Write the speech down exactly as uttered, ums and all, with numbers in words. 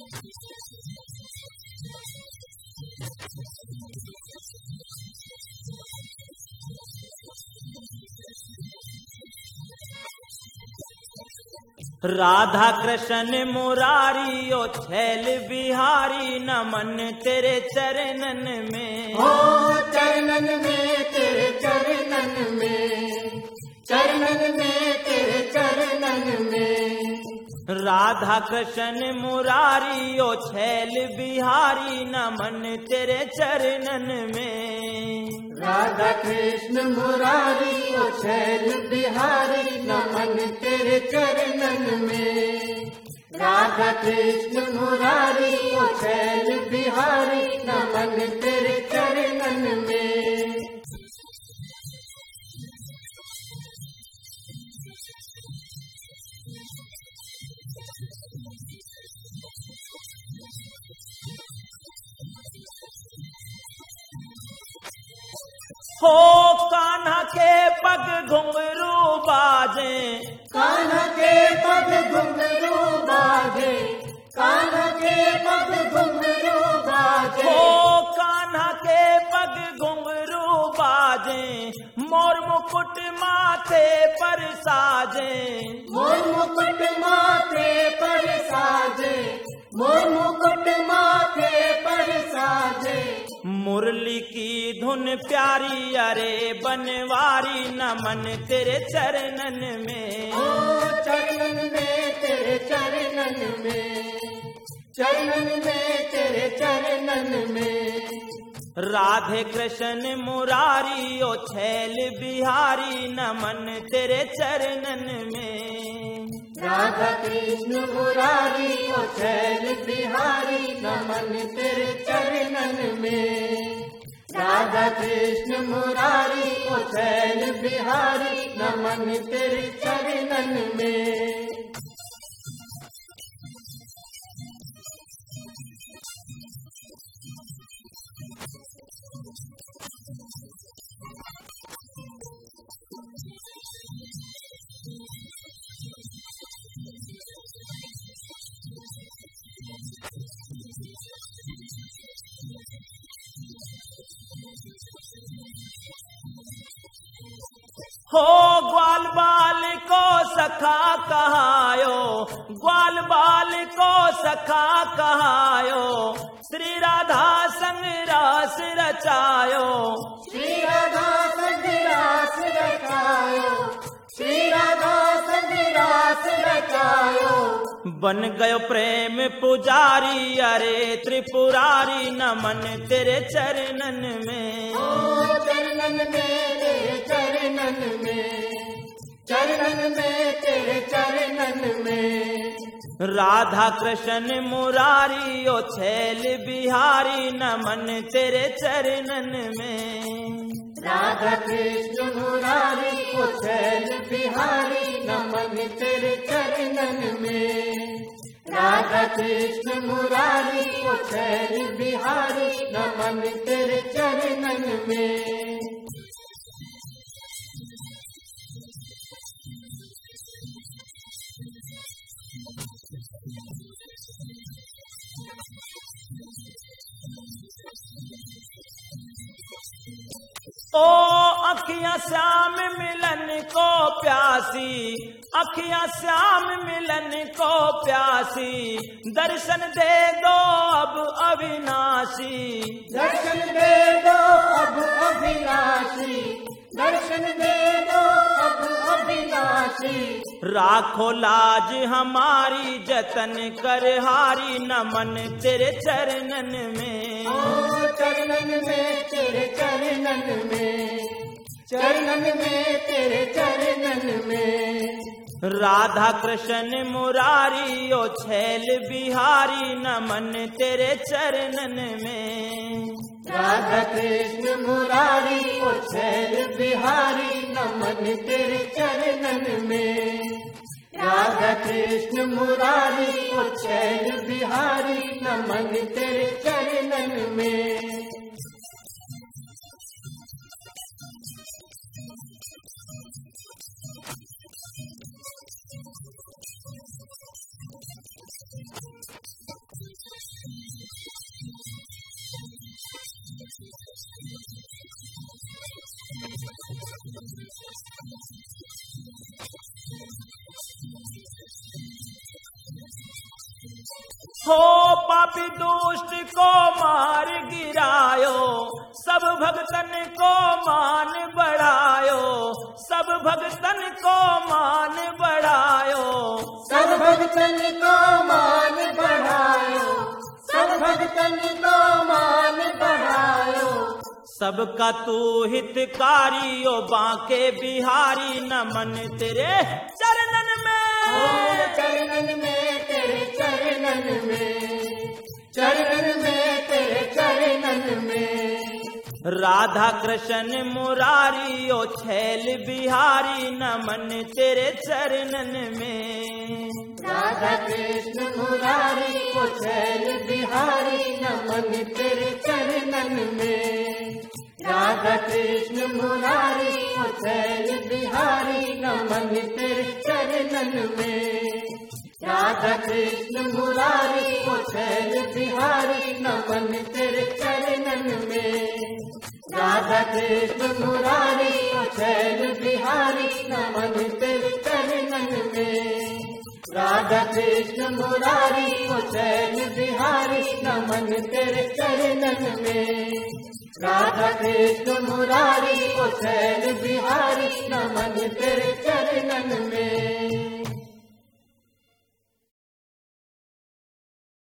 राधा कृष्ण मुरारी ओ छैल बिहारी नमन तेरे चरणन में। ओ चरणन में तेरे चरणन में, चरणन में तेरे चरणन में। राधा कृष्ण मुरारी ओ छैल बिहारी नमन तेरे चरणन में। राधा कृष्ण मुरारी ओ छैल बिहारी नमन तेरे चरणन में। राधा कृष्ण मुरारी ओ छैल बिहारी नमन तेरे चरणन में। हो कान्हा के पग घुंघरू बाजे, कान्हा के पग घुंघरू बाजे, कान्हा के पग घुंघरू बाजे। हो कान्हा के पग घुंघरू बाजे, मोर मुकुट माथे पर साजे। मोर मुकुट माथे पर साजे, मोर मुकुट माथे पर साजे। मुरली की धुन प्यारी अरे बनवारी नमन तेरे चरणन में। ओ चरणन में तेरे चरणन में, चरणन में तेरे चरणन में। राधे कृष्ण मुरारी ओ छैल बिहारी नमन तेरे चरणन में। राधा कृष्ण मुरारी ओ छैल बिहारी नमन तेरे चरणन में। राधा कृष्ण मुरारी ओ छैल बिहारी नमन तेरे चरणन में। हो ग्वाल बाल को सखा कहायो, ग्वाल बाल को सखा कहायो। श्री राधा संग रास रचायो, श्री राधा संग रास रचायो, श्री राधा संग रास रचायो। बन गयो प्रेम पुजारी अरे त्रिपुरारी नमन तेरे चरणन में। ओ चरणन में तेरे चरणन में, चरणन में तेरे चरणन में। राधा कृष्ण मुरारी ओ छैल बिहारी नमन तेरे चरणन में। राधा कृष्ण मुरारी ओ छैल बिहारी नमन तेरे चरणन में। राधा कृष्ण मुरारी ओ छैल बिहारी नमन तेरे चरणन में। ओ अखियां श्याम मिलन को प्यासी, अखियां श्याम मिलन को प्यासी। दर्शन दे दो अब अविनाशी, दर्शन दे दो अब अविनाशी, दर्शन दे दो अब अविनाशी। राखो लाज हमारी जतन कर हारी नमन तेरे चरणन में। ओ चरणन में तेरे चरणन में, चरणन में तेरे चरणन में। राधा कृष्ण मुरारी ओ छैल बिहारी नमन तेरे चरणन में। राधा कृष्ण मुरारी ओ छैल बिहारी नमन तेरे चरणन में। राधा कृष्ण मुरारी ओ छैल बिहारी नमन तेरे चरणन में। हो पापी दुष्ट को मार गिरायो, सब भगतन को मान बढ़ायो, सब भगतन को मान बढ़ायो, सब भगतन को मान बढ़ायो, सब भगतन को मान बढ़ायो। सबका तू हितकारी ओ बांके बिहारी, नमन तेरे चरणन में, ओ चरणन में तेरे चरणन में, चरणन में तेरे चरणन में। राधा कृष्ण मुरारी ओ छैल बिहारी, नमन तेरे चरणन में। राधा कृष्ण मुरारी ओ छैल बिहारी, नमन तेरे चरणन में। राधा कृष्ण मुरारी ओ छैल बिहारी, नमन तेरे चरणन में। राधा कृष्ण मुरारी ओ छैल बिहारी, नमन तेरे चरणन में। राधा कृष्ण मुरारी ओ छैल बिहारी, नमन तेरे चरणन में। राधा कृष्ण मुरारी ओ छैल बिहारी, नमन तेरे चरणन में। राधा कृष्ण मुरारी ओ छैल बिहारी, नमन तेरे चरणन में।